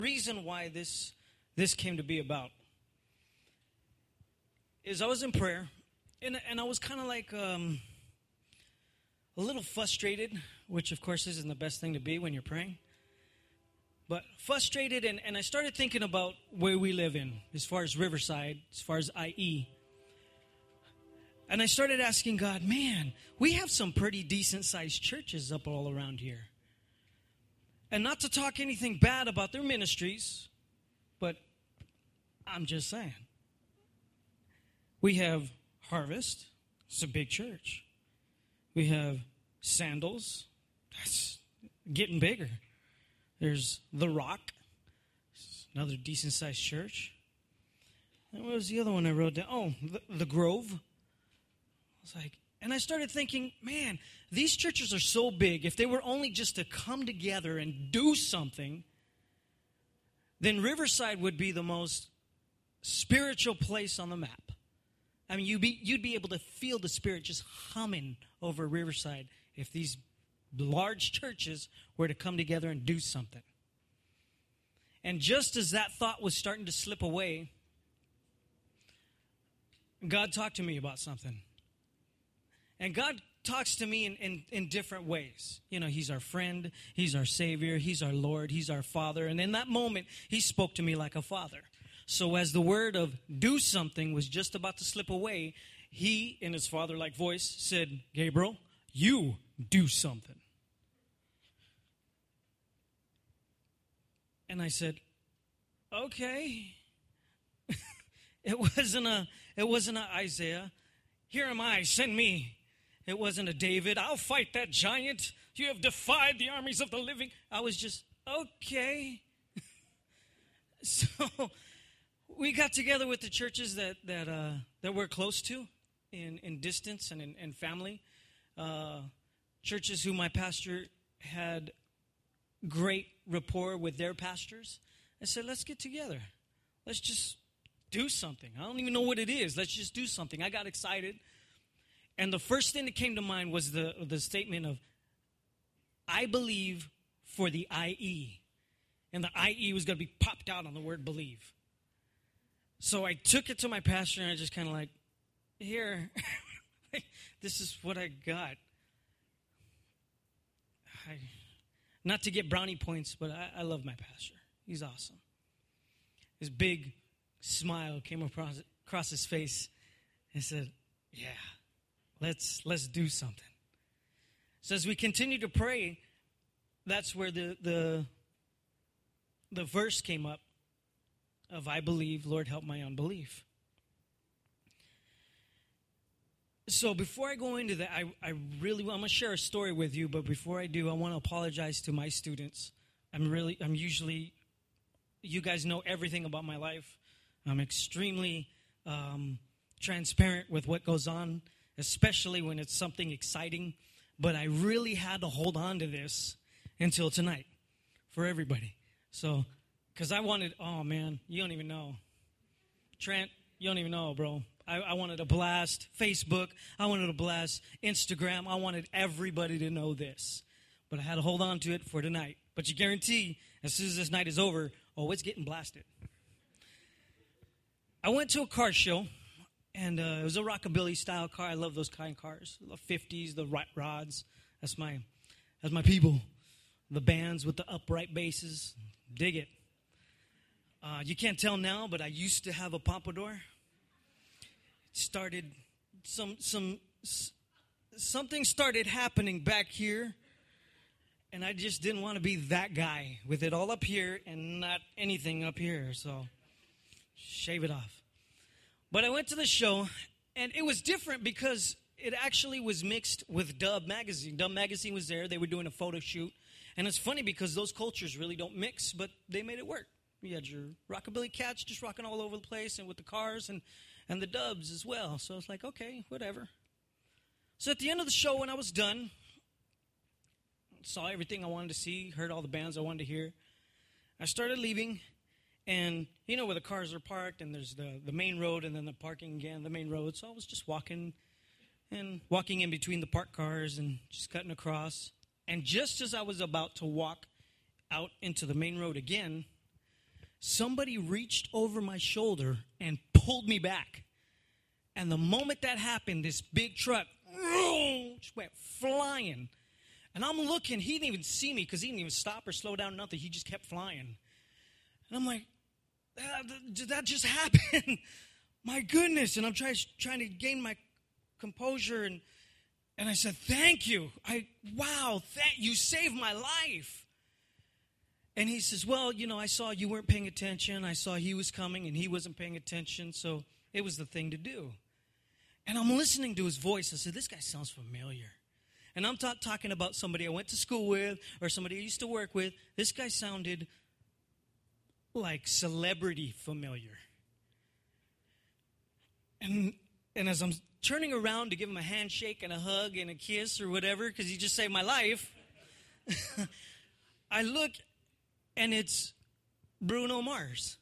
reason why this came to be about is I was in prayer, and I was kind of like a little frustrated, which of course isn't the best thing to be when you're praying. But frustrated, and I started thinking about where we live in, as far as Riverside, as far as IE. And I started asking God, man, we have some pretty decent-sized churches up all around here. And not to talk anything bad about their ministries, but I'm just saying. We have Harvest, it's a big church. We have Sandals, that's getting bigger. There's The Rock, another decent-sized church. And what was the other one I wrote down? Oh, the Grove. I was like, and I started thinking, man, these churches are so big. If they were only just to come together and do something, then Riverside would be the most spiritual place on the map. I mean, you'd be able to feel the Spirit just humming over Riverside if these large churches were to come together and do something. And just as that thought was starting to slip away, God talked to me about something. And God talks to me in different ways. You know, He's our friend, He's our Savior, He's our Lord, He's our Father. And in that moment, He spoke to me like a father. So as the word of do something was just about to slip away, He, in His father-like voice, said, Gabriel, you do something. And I said, okay. It wasn't a Isaiah. Here am I, send me. It wasn't a David. I'll fight that giant. You have defied the armies of the living. I was just, okay. So we got together with the churches that we're close to in distance and in family. Churches who my pastor had great rapport with their pastors. I said, let's get together. Let's just do something. I don't even know what it is. Let's just do something. I got excited. And the first thing that came to mind was the statement of, I believe for the IE. And the IE was going to be popped out on the word believe. So I took it to my pastor and I just kind of like, here, this is what I got. Not to get brownie points, but I love my pastor. He's awesome. His big smile came across his face and said, yeah, let's do something. So as we continue to pray, that's where the verse came up of I believe, Lord, help my unbelief. So before I go into that, I'm going to share a story with you, but before I do, I want to apologize to my students. I'm usually, you guys know everything about my life. I'm extremely transparent with what goes on, especially when it's something exciting. But I really had to hold on to this until tonight for everybody. So, because I wanted, oh man, you don't even know. Trent, you don't even know, bro. I wanted to blast Facebook. I wanted to blast Instagram. I wanted everybody to know this. But I had to hold on to it for tonight. But you guarantee, as soon as this night is over, oh, it's getting blasted. I went to a car show, and it was a rockabilly-style car. I love those kind of cars. The 50s, the rods. That's my people. The bands with the upright basses. Dig it. You can't tell now, but I used to have a pompadour. Started something started happening back here, and I just didn't want to be that guy with it all up here and not anything up here, so shave it off. But I went to the show, and it was different because it actually was mixed with Dub Magazine. Dub Magazine was there. They were doing a photo shoot, and it's funny because those cultures really don't mix, but they made it work. You had your rockabilly cats just rocking all over the place, and with the cars and the Dubs as well. So it's like, okay, whatever. So at the end of the show, when I was done, saw everything I wanted to see, heard all the bands I wanted to hear, I started leaving, and you know where the cars are parked, and there's the main road, and then the parking again, the main road. So I was just walking in between the parked cars and just cutting across. And just as I was about to walk out into the main road again, somebody reached over my shoulder and pulled me back. And the moment that happened, this big truck just went flying. And I'm looking. He didn't even see me because he didn't even stop or slow down, nothing. He just kept flying. And I'm like, did that just happen? My goodness. And I'm trying to gain my composure. And I said, thank you. You saved my life. And he says, well, I saw you weren't paying attention. I saw he was coming and he wasn't paying attention. So it was the thing to do. And I'm listening to his voice. I said, this guy sounds familiar. And I'm talking about somebody I went to school with or somebody I used to work with. This guy sounded like celebrity familiar. And as I'm turning around to give him a handshake and a hug and a kiss or whatever, because he just saved my life, I look, and it's Bruno Mars.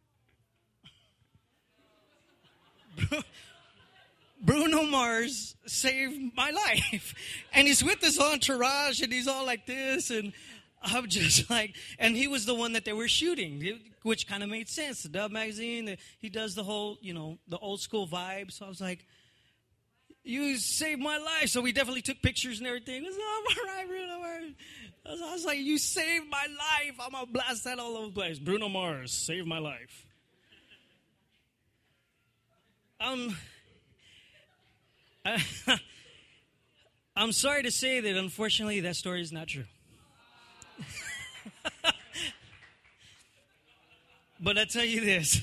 Bruno Mars saved my life. And he's with this entourage, and he's all like this, and I'm just like, and he was the one that they were shooting, which kind of made sense. The Dove magazine, he does the whole, the old school vibe. So I was like, you saved my life. So we definitely took pictures and everything. I was like, all right, Bruno Mars. I was like, you saved my life. I'm going to blast that all over the place. Bruno Mars saved my life. I'm sorry to say that, unfortunately, that story is not true. But I tell you this.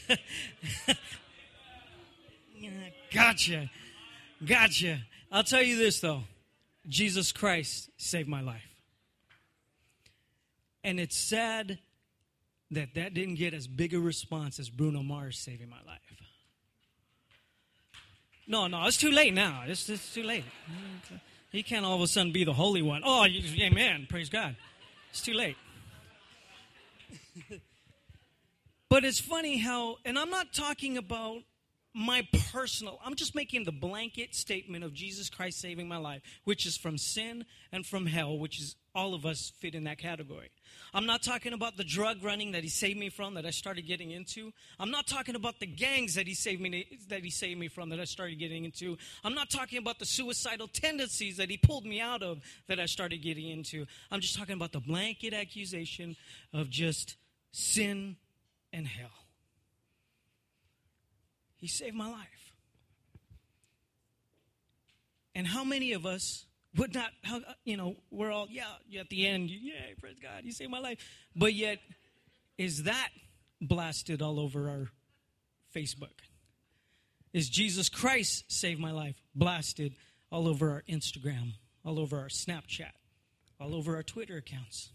Gotcha. I'll tell you this, though. Jesus Christ saved my life. And it's sad that didn't get as big a response as Bruno Mars saving my life. No, it's too late now. It's too late. He can't all of a sudden be the Holy One. Oh, amen. Praise God. It's too late. But it's funny how, and I'm not talking about my personal, I'm just making the blanket statement of Jesus Christ saving my life, which is from sin and from hell, which is all of us fit in that category. I'm not talking about the drug running that he saved me from that I started getting into. I'm not talking about the gangs that he saved me from that I started getting into. I'm not talking about the suicidal tendencies that he pulled me out of that I started getting into. I'm just talking about the blanket accusation of just sin and hell. He saved my life. And how many of us would not, we're all, at the end, praise God, you saved my life. But yet, is that blasted all over our Facebook? Is Jesus Christ saved my life blasted all over our Instagram, all over our Snapchat, all over our Twitter accounts?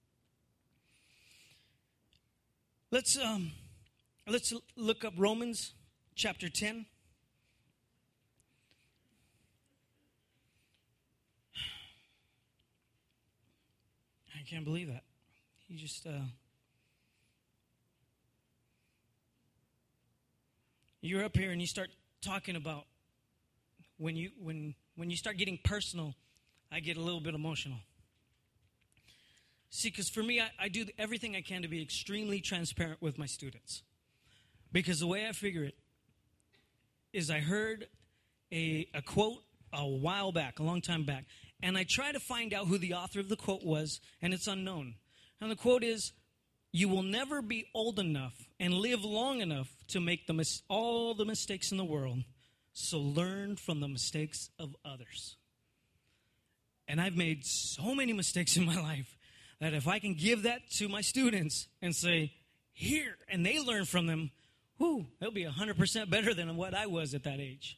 Let's look up Romans chapter 10. I can't believe that. He just you're up here and you start talking about when you start getting personal, I get a little bit emotional. See, because for me, I do everything I can to be extremely transparent with my students. Because the way I figure it is I heard a quote a while back, a long time back, and I try to find out who the author of the quote was, and it's unknown. And the quote is, you will never be old enough and live long enough to make all the mistakes in the world, so learn from the mistakes of others. And I've made so many mistakes in my life that if I can give that to my students and say, here, and they learn from them, they'll be 100% better than what I was at that age.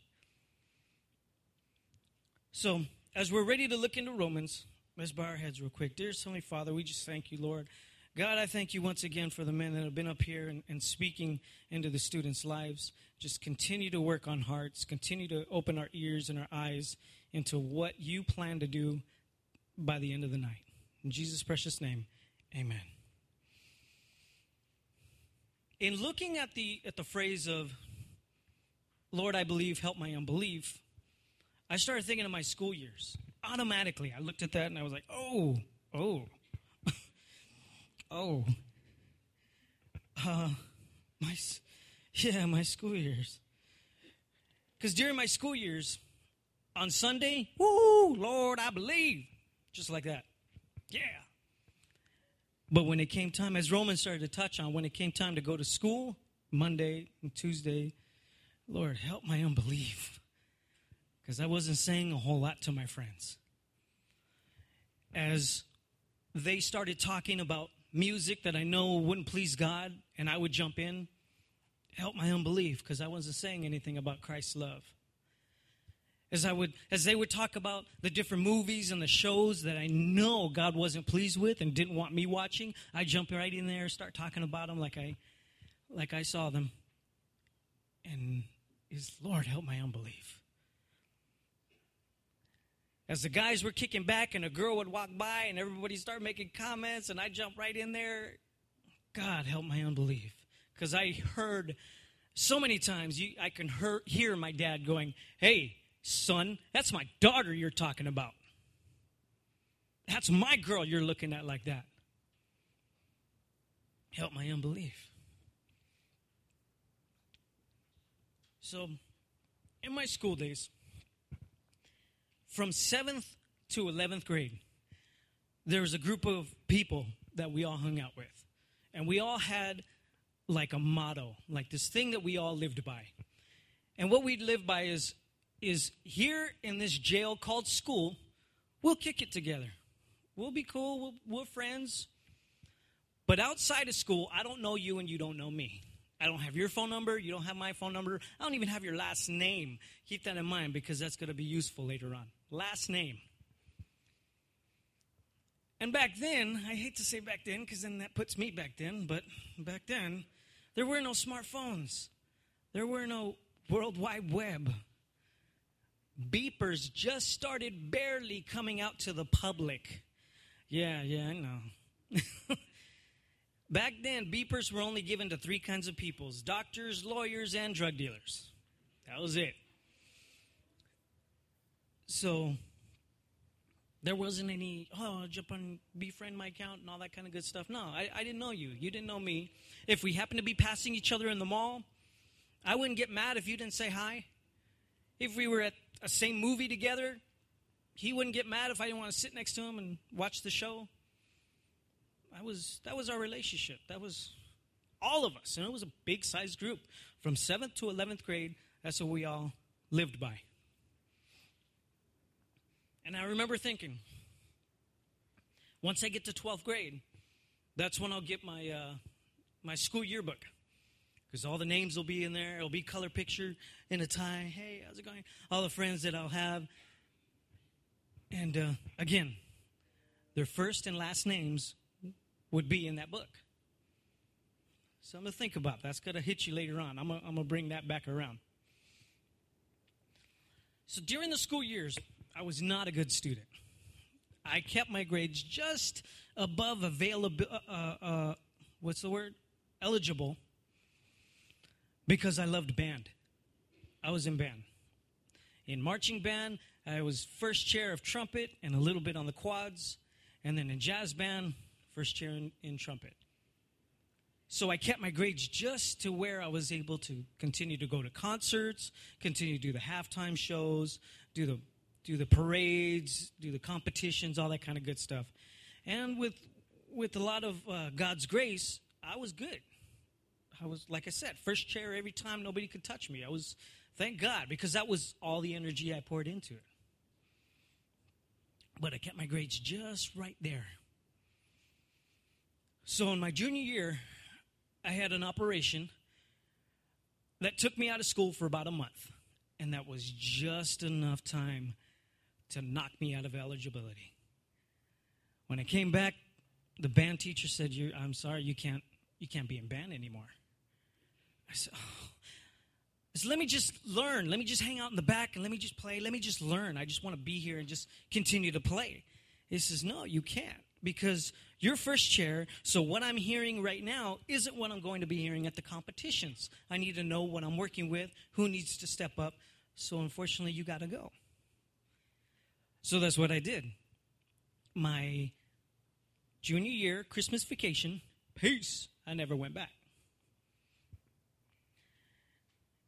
So, as we're ready to look into Romans, let's bow our heads real quick. Dear Heavenly Father, we just thank you, Lord. God, I thank you once again for the men that have been up here and speaking into the students' lives. Just continue to work on hearts. Continue to open our ears and our eyes into what you plan to do by the end of the night. In Jesus' precious name, amen. In looking at the phrase of, Lord, I believe, help my unbelief, I started thinking of my school years. Automatically, I looked at that and I was like, oh. my, my school years. Because during my school years, on Sunday, woo, Lord, I believe. Just like that. Yeah. But when it came time, as Roman started to touch on, when it came time to go to school, Monday and Tuesday, Lord, help my unbelief. Because I wasn't saying a whole lot to my friends. As they started talking about music that I know wouldn't please God, and I would jump in, help my unbelief, because I wasn't saying anything about Christ's love. As they would talk about the different movies and the shows that I know God wasn't pleased with and didn't want me watching, I jump right in there, start talking about them like I saw them. And Lord, help my unbelief. As the guys were kicking back and a girl would walk by and everybody started making comments and I jump right in there, God, help my unbelief. Because I heard so many times, I can hear my dad going, hey, son, that's my daughter you're talking about. That's my girl you're looking at like that. Help my unbelief. So, in my school days, from 7th to 11th grade, there was a group of people that we all hung out with. And we all had like a motto, like this thing that we all lived by. And what we lived by is here in this jail called school, we'll kick it together. We'll be cool. We're friends. But outside of school, I don't know you and you don't know me. I don't have your phone number. You don't have my phone number. I don't even have your last name. Keep that in mind because that's going to be useful later on. Last name. And back then, I hate to say back then because then that puts me back then, but back then, there were no smartphones. There were no World Wide Web. Beepers just started barely coming out to the public. Yeah, I know. Back then, beepers were only given to 3 kinds of people: doctors, lawyers, and drug dealers. That was it. So, there wasn't any, jump on, befriend my account and all that kind of good stuff. No, I didn't know you. You didn't know me. If we happened to be passing each other in the mall, I wouldn't get mad if you didn't say hi. If we were at a same movie together, he wouldn't get mad if I didn't want to sit next to him and watch the show. That was our relationship. That was all of us. And it was a big-sized group. From 7th to 11th grade, that's what we all lived by. And I remember thinking, once I get to 12th grade, that's when I'll get my school yearbook. Because all the names will be in there. It'll be color picture in a tie. Hey, how's it going? All the friends that I'll have. And again, their first and last names would be in that book. Something to think about. That's going to hit you later on. I'm going to bring that back around. So during the school years, I was not a good student. I kept my grades just above eligible, because I loved band. I was in band. In marching band, I was first chair of trumpet and a little bit on the quads. And then in jazz band, first chair in trumpet. So I kept my grades just to where I was able to continue to go to concerts, continue to do the halftime shows, do the parades, do the competitions, all that kind of good stuff. And with a lot of God's grace, I was good. I was, like I said, first chair every time. Nobody could touch me. Thank God, because that was all the energy I poured into it. But I kept my grades just right there. So in my junior year, I had an operation that took me out of school for about a month. And that was just enough time to knock me out of eligibility. When I came back, the band teacher said, I'm sorry, you can't be in band anymore. I said, so let me just learn. Let me just hang out in the back and let me just play. Let me just learn. I just want to be here and just continue to play. He says, no, you can't, because you're first chair, so what I'm hearing right now isn't what I'm going to be hearing at the competitions. I need to know what I'm working with, who needs to step up. So unfortunately, you got to go. So that's what I did. My junior year, Christmas vacation, peace, I never went back.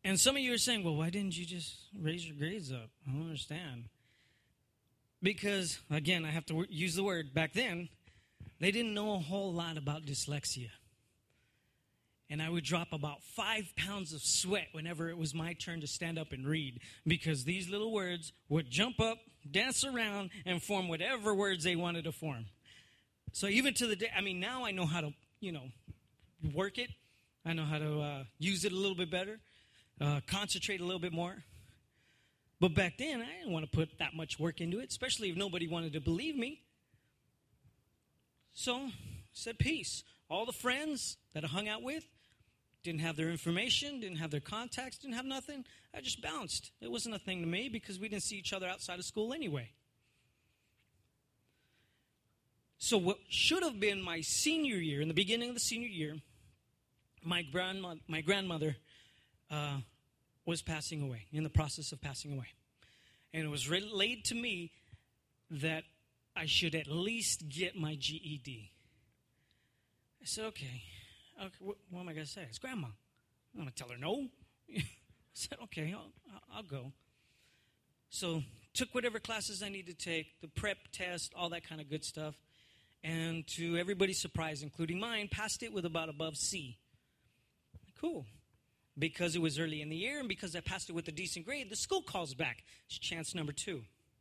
And some of you are saying, well, why didn't you just raise your grades up? I don't understand. Because, again, I have to use the word, back then, they didn't know a whole lot about dyslexia. And I would drop about 5 pounds of sweat whenever it was my turn to stand up and read, because these little words would jump up, dance around, and form whatever words they wanted to form. So even to the day, now I know how to, work it. I know how to use it a little bit better, concentrate a little bit more. But back then, I didn't want to put that much work into it, especially if nobody wanted to believe me. So I said peace. All the friends that I hung out with didn't have their information, didn't have their contacts, didn't have nothing. I just bounced. It wasn't a thing to me because we didn't see each other outside of school anyway. So what should have been my senior year, in the beginning of the senior year, my grandmother was passing away, in the process of passing away. And it was relayed to me that I should at least get my GED. I said, okay, what am I going to say? It's Grandma. I'm going to tell her no. I said, okay, I'll go. So took whatever classes I needed to take, the prep test, all that kind of good stuff. And to everybody's surprise, including mine, passed it with about above C. Cool. Because it was early in the year and because I passed it with a decent grade, the school calls back. It's chance number 2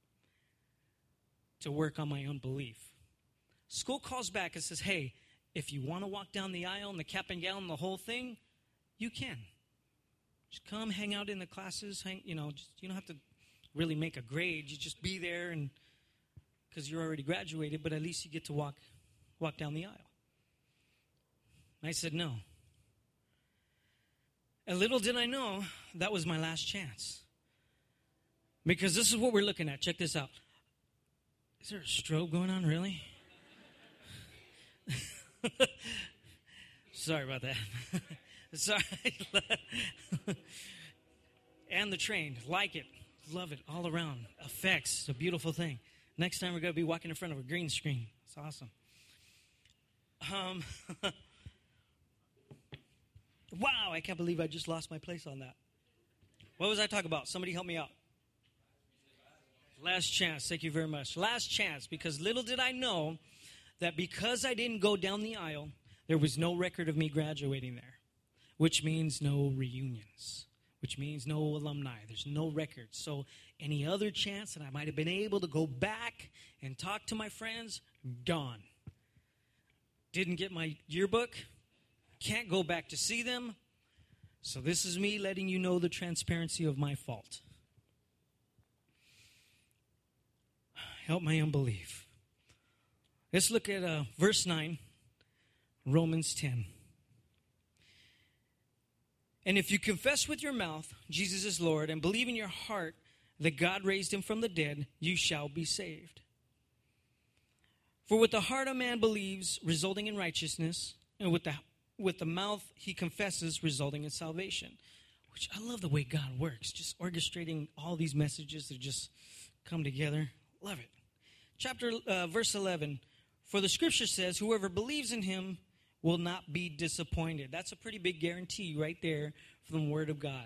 to work on my unbelief. School calls back and says, hey, if you want to walk down the aisle in the cap and gown, the whole thing, you can. Just come hang out in the classes. You don't have to really make a grade. You just be there, and because you're already graduated, but at least you get to walk down the aisle. And I said no. And little did I know that was my last chance. Because this is what we're looking at. Check this out. Is there a strobe going on, really? Sorry about that. Sorry. And the train. Like it. Love it. All around. Effects. It's a beautiful thing. Next time we're going to be walking in front of a green screen. It's awesome. Wow, I can't believe I just lost my place on that. What was I talking about? Somebody help me out. Last chance. Thank you very much. Last chance, because little did I know that because I didn't go down the aisle, there was no record of me graduating there, which means no reunions, which means no alumni. There's no record. So any other chance that I might have been able to go back and talk to my friends, gone. Didn't get my yearbook. Can't go back to see them. So this is me letting you know the transparency of my fault. Help my unbelief. Let's look at verse 9, Romans 10. And if you confess with your mouth Jesus is Lord and believe in your heart that God raised him from the dead, you shall be saved. For with the heart a man believes, resulting in righteousness, and with the mouth he confesses, resulting in salvation. Which I love the way God works, just orchestrating all these messages that just come together. Love it. Verse 11, for the scripture says, whoever believes in him will not be disappointed. That's a pretty big guarantee right there from the word of God.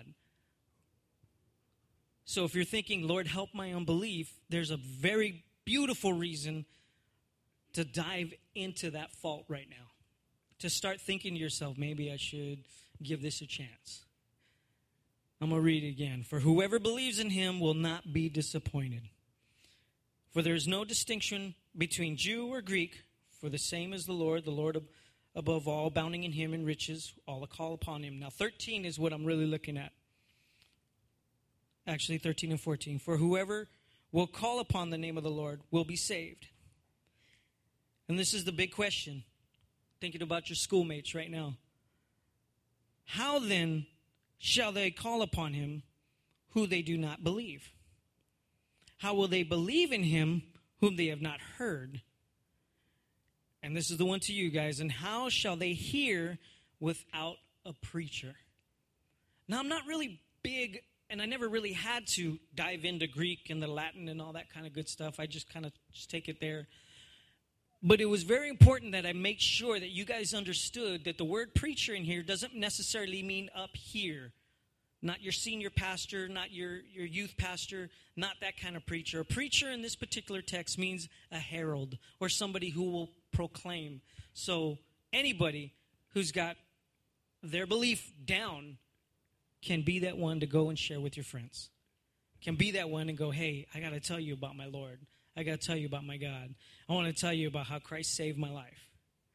So if you're thinking, Lord, help my unbelief, there's a very beautiful reason to dive into that fault right now. To start thinking to yourself, maybe I should give this a chance. I'm going to read it again. For whoever believes in him will not be disappointed. For there is no distinction between Jew or Greek, for the same is the Lord above all, abounding in him in riches, all that call upon him. Now 13 is what I'm really looking at. Actually 13 and 14. For whoever will call upon the name of the Lord will be saved. And this is the big question. Thinking about your schoolmates right now. How then shall they call upon him who they do not believe? How will they believe in him whom they have not heard? And this is the one to you guys. And how shall they hear without a preacher? Now, I'm not really big, and I never really had to dive into Greek and the Latin and all that kind of good stuff. I just kind of just take it there. But it was very important that I make sure that you guys understood that the word preacher in here doesn't necessarily mean up here. Not your senior pastor, not your youth pastor, not that kind of preacher. A preacher in this particular text means a herald or somebody who will proclaim. So anybody who's got their belief down can be that one to go and share with your friends. Can be that one and go, hey, I got to tell you about my Lord. I got to tell you about my God. I want to tell you about how Christ saved my life.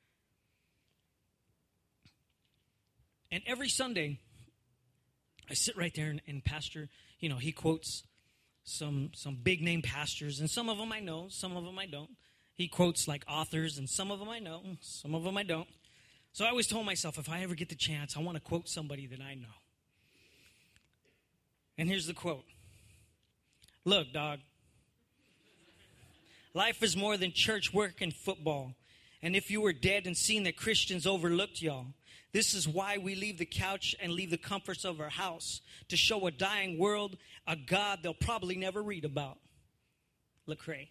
And every Sunday, I sit right there and pastor, he quotes some big name pastors, and some of them I know, some of them I don't. He quotes like authors, and some of them I know, some of them I don't. So I always told myself, if I ever get the chance, I want to quote somebody that I know. And here's the quote. Look, dog. Life is more than church work and football. And if you were dead and seen that Christians overlooked y'all, this is why we leave the couch and leave the comforts of our house to show a dying world a God they'll probably never read about. Lecrae.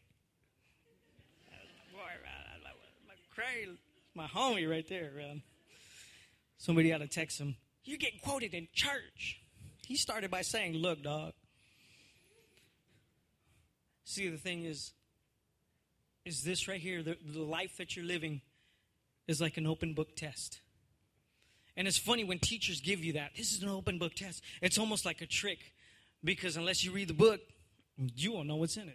Lecrae, my homie right there, man. Somebody ought to text him, you're getting quoted in church. He started by saying, look, dog. See, the thing is this right here, the life that you're living is like an open book test. And it's funny when teachers give you that. This is an open book test. It's almost like a trick because unless you read the book, you won't know what's in it.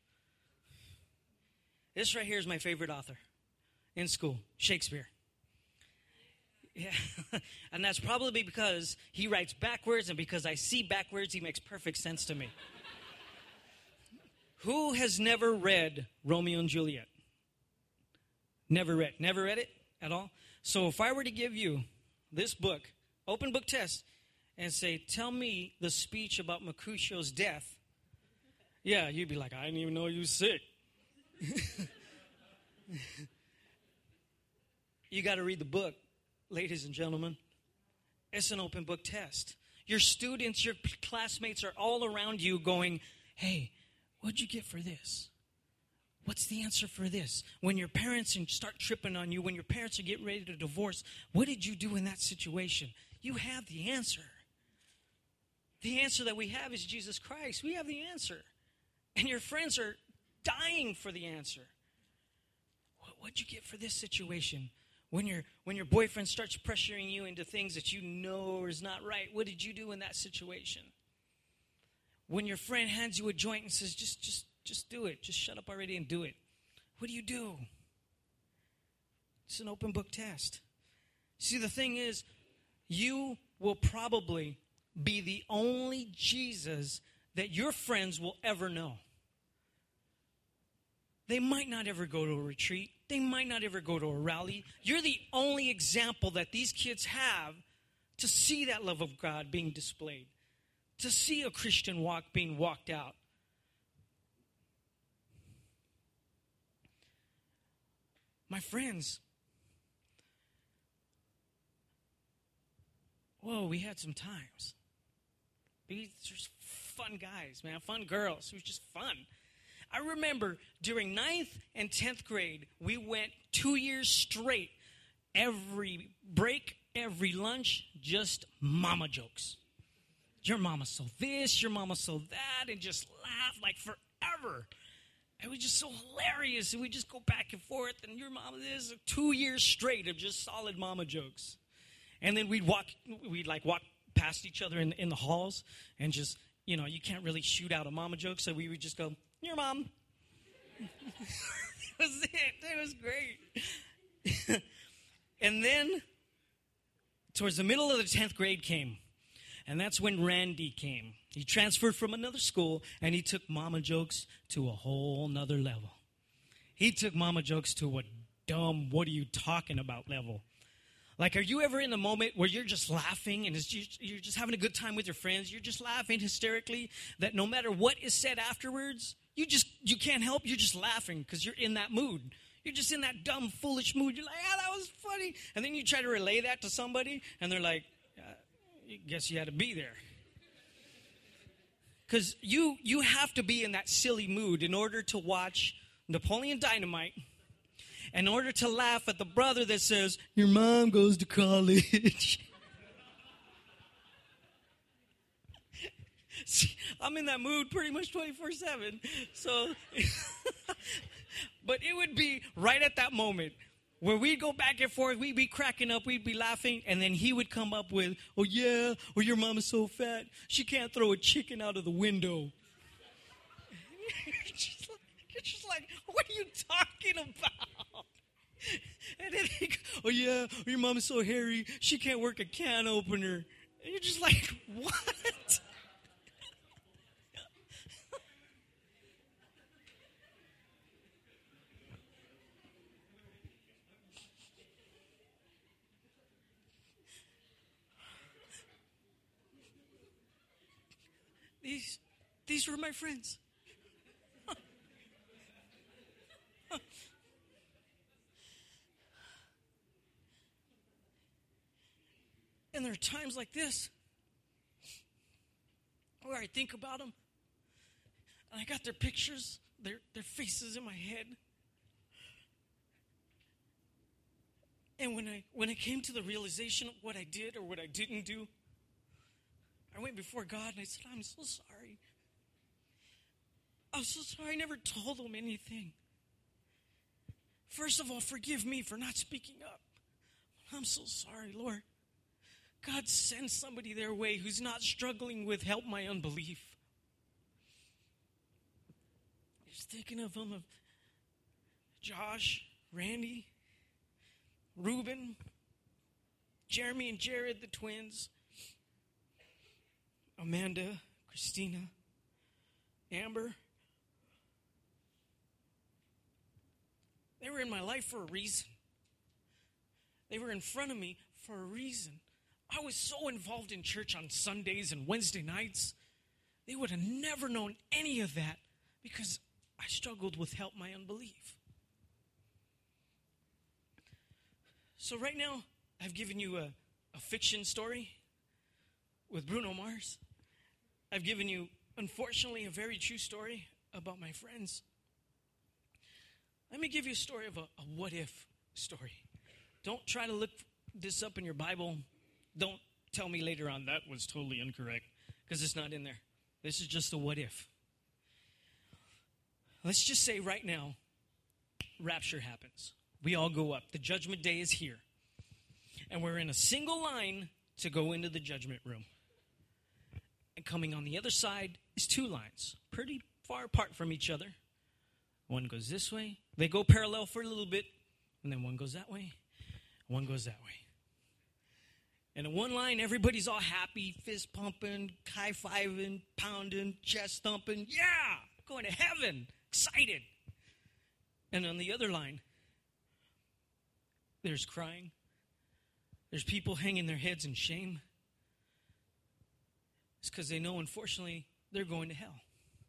This right here is my favorite author in school, Shakespeare. Yeah, and that's probably because he writes backwards, and because I see backwards, he makes perfect sense to me. Who has never read Romeo and Juliet? Never read it at all? So if I were to give you this book, open book test, and say, tell me the speech about Mercutio's death, yeah, you'd be like, I didn't even know you was sick. You got to read the book, ladies and gentlemen. It's an open book test. Your students, your classmates are all around you going, hey, what'd you get for this? What's the answer for this? When your parents start tripping on you, when your parents are getting ready to divorce, what did you do in that situation? You have the answer. The answer that we have is Jesus Christ. We have the answer. And your friends are dying for the answer. What'd you get for this situation? When your boyfriend starts pressuring you into things that you know is not right, what did you do in that situation? When your friend hands you a joint and says, just do it. Just shut up already and do it. What do you do? It's an open book test. See, the thing is, you will probably be the only Jesus that your friends will ever know. They might not ever go to a retreat. They might not ever go to a rally. You're the only example that these kids have to see that love of God being displayed, to see a Christian walk being walked out. My friends, whoa, we had some times. These are just fun guys, man, fun girls. It was just fun. I remember during 9th and 10th grade, we went 2 years straight, every break, every lunch, just mama jokes. Your mama saw this, your mama saw that, and just laugh like forever. It was just so hilarious, and we just go back and forth, and your mama, this 2 years straight of just solid mama jokes. And then we'd walk past each other in the halls, and just, you can't really shoot out a mama joke, so we would just go, your mom. That was it. It was great. And then, towards the middle of the 10th grade came, and that's when Randy came. He transferred from another school, and he took mama jokes to a whole nother level. He took mama jokes to a dumb, what are you talking about level. Like, are you ever in a moment where you're just laughing and you're just having a good time with your friends? You're just laughing hysterically that no matter what is said afterwards, you can't help. You're just laughing because you're in that mood. You're just in that dumb, foolish mood. You're like, that was funny. And then you try to relay that to somebody, and they're like, I guess you had to be there. Because you have to be in that silly mood in order to watch Napoleon Dynamite, in order to laugh at the brother that says, your mom goes to college. I'm in that mood pretty much 24/7. So, but it would be right at that moment where we'd go back and forth, we'd be cracking up, we'd be laughing, and then he would come up with, oh yeah, well your mom is so fat, she can't throw a chicken out of the window. You're just like, what are you talking about? And then he goes, oh yeah, your mom is so hairy, she can't work a can opener. And you're just like, what? These were my friends. And there are times like this where I think about them, and I got their pictures, their faces in my head. And when I came to the realization of what I did or what I didn't do, I went before God and I said, I'm so sorry. I'm so sorry I never told them anything. First of all, forgive me for not speaking up. I'm so sorry, Lord. God, send somebody their way who's not struggling with help my unbelief. Just thinking of them, of Josh, Randy, Reuben, Jeremy and Jared, the twins, Amanda, Christina, Amber. They were in my life for a reason. They were in front of me for a reason. I was so involved in church on Sundays and Wednesday nights. They would have never known any of that because I struggled with help my unbelief. So right now, I've given you a fiction story with Bruno Mars. I've given you, unfortunately, a very true story about my friends. Let me give you a story of a what-if story. Don't try to look this up in your Bible. Don't tell me later on that was totally incorrect, because it's not in there. This is just a what-if. Let's just say right now, rapture happens. We all go up. The judgment day is here. And we're in a single line to go into the judgment room. And coming on the other side is two lines, pretty far apart from each other. One goes this way. They go parallel for a little bit, and then one goes that way, one goes that way. And in one line, everybody's all happy, fist pumping, high-fiving, pounding, chest thumping. Yeah, going to heaven, excited. And on the other line, there's crying. There's people hanging their heads in shame. It's because they know, unfortunately, they're going to hell.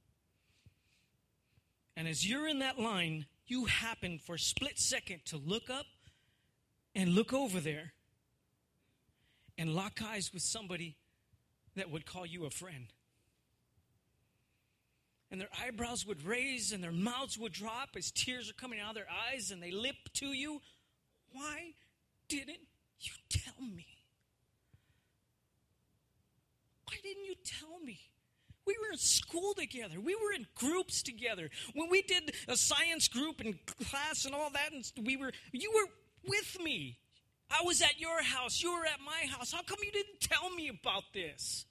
And as you're in that line, you happen for a split second to look up and look over there and lock eyes with somebody that would call you a friend. And their eyebrows would raise and their mouths would drop as tears are coming out of their eyes and they lip to you. Why didn't you tell me? Why didn't you tell me? We were in school together. We were in groups together. When we did a science group and class and all that, and you were with me. I was at your house. You were at my house. How come you didn't tell me about this?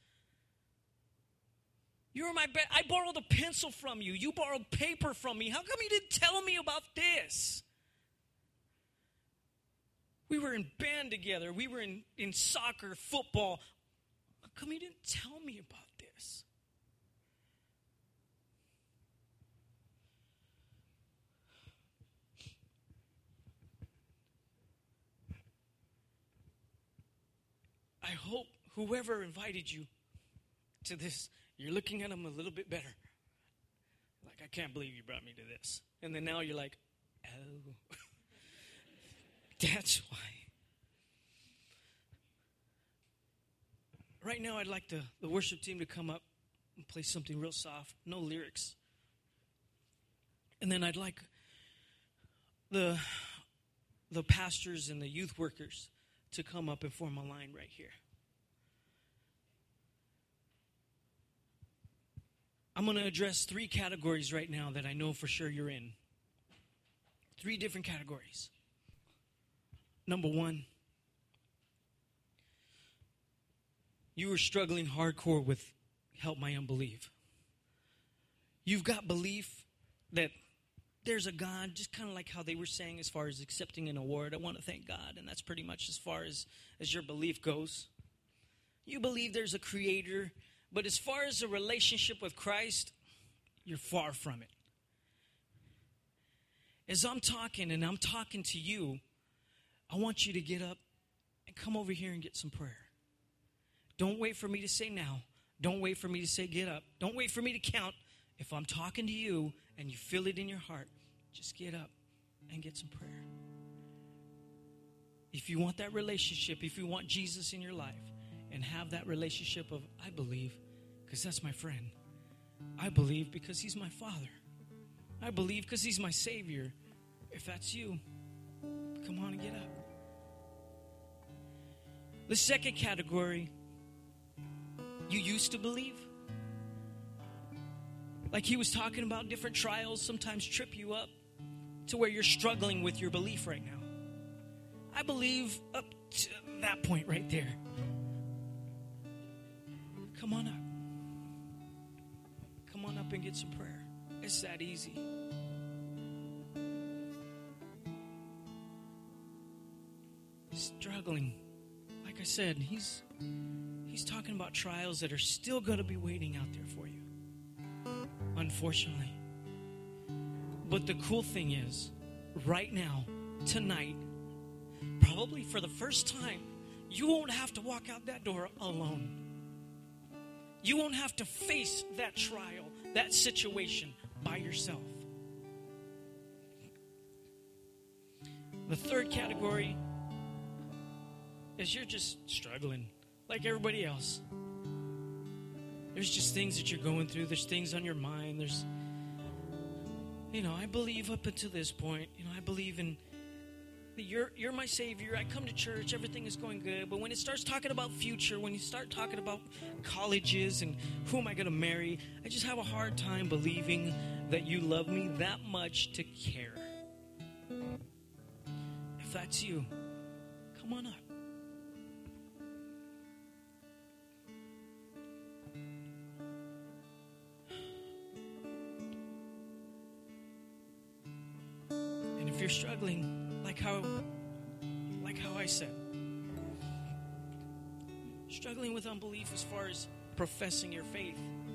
You were my I borrowed a pencil from you. You borrowed paper from me. How come you didn't tell me about this? We were in band together. We were in soccer, football. How come you didn't tell me about this? I hope whoever invited you to this, you're looking at them a little bit better. Like, I can't believe you brought me to this. And then now you're like, oh, that's why. Right now, I'd like the worship team to come up and play something real soft, no lyrics. And then I'd like the pastors and the youth workers to come up and form a line right here. I'm going to address 3 categories right now that I know for sure you're in. 3 different categories. Number 1, you are struggling hardcore with help my unbelief. You've got belief that there's a God, just kind of like how they were saying as far as accepting an award. I want to thank God, and that's pretty much as far as your belief goes. You believe there's a creator, but as far as a relationship with Christ, you're far from it. As I'm talking to you, I want you to get up and come over here and get some prayer. Don't wait for me to say now. Don't wait for me to say get up. Don't wait for me to count. If I'm talking to you and you feel it in your heart, just get up and get some prayer. If you want that relationship, if you want Jesus in your life and have that relationship of, I believe because that's my friend. I believe because he's my Father. I believe because he's my Savior. If that's you, come on and get up. The second category, you used to believe. Like he was talking about, different trials sometimes trip you up to where you're struggling with your belief right now. I believe up to that point right there. Come on up. Come on up and get some prayer. It's that easy. Struggling. Like I said, he's talking about trials that are still going to be waiting out there for you. Unfortunately. But the cool thing is, right now, tonight, probably for the first time, you won't have to walk out that door alone. You won't have to face that trial, that situation by yourself. The third category is you're just struggling like everybody else. There's just things that you're going through. There's things on your mind. There's, I believe up until this point, I believe in you're my Savior. I come to church. Everything is going good. But when it starts talking about future, when you start talking about colleges and who am I going to marry, I just have a hard time believing that you love me that much to care. If that's you, come on up. And if you're struggling, like how I said, struggling with unbelief as far as professing your faith.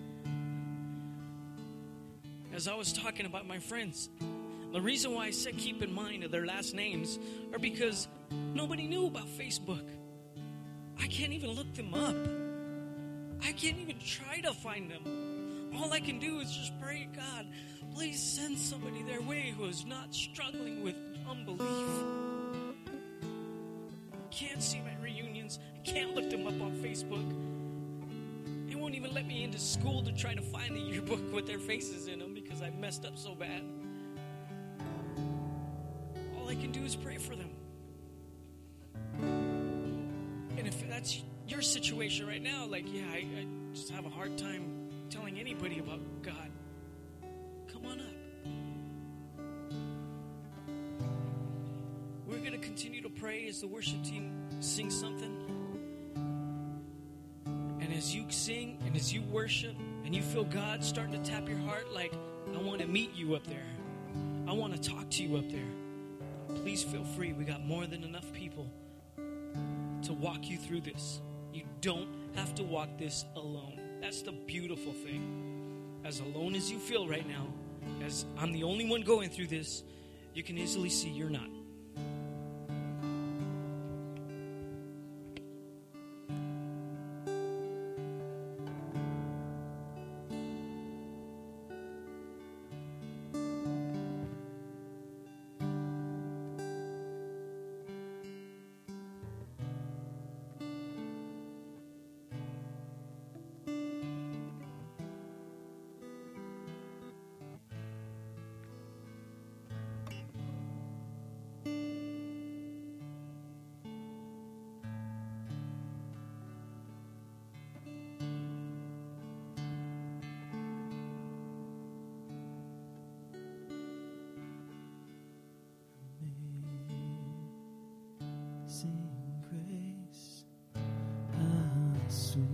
As I was talking about my friends, the reason why I said keep in mind of their last names are because nobody knew about Facebook. I can't even look them up. I can't even try to find them. All I can do is just pray, God, please send somebody their way who is not struggling with unbelief. Can't see my reunions. I can't look them up on Facebook. They won't even let me into school to try to find the yearbook with their faces in them because I messed up so bad. All I can do is pray for them. And if that's your situation right now, I just have a hard time telling anybody about God. Come on up. We're going to continue to pray as the worship team sings something. And as you sing and as you worship and you feel God starting to tap your heart, I want to meet you up there. I want to talk to you up there. Please feel free. We got more than enough people to walk you through this. You don't have to walk this alone. That's the beautiful thing. As alone as you feel right now, as I'm the only one going through this, you can easily see you're not. Jesús.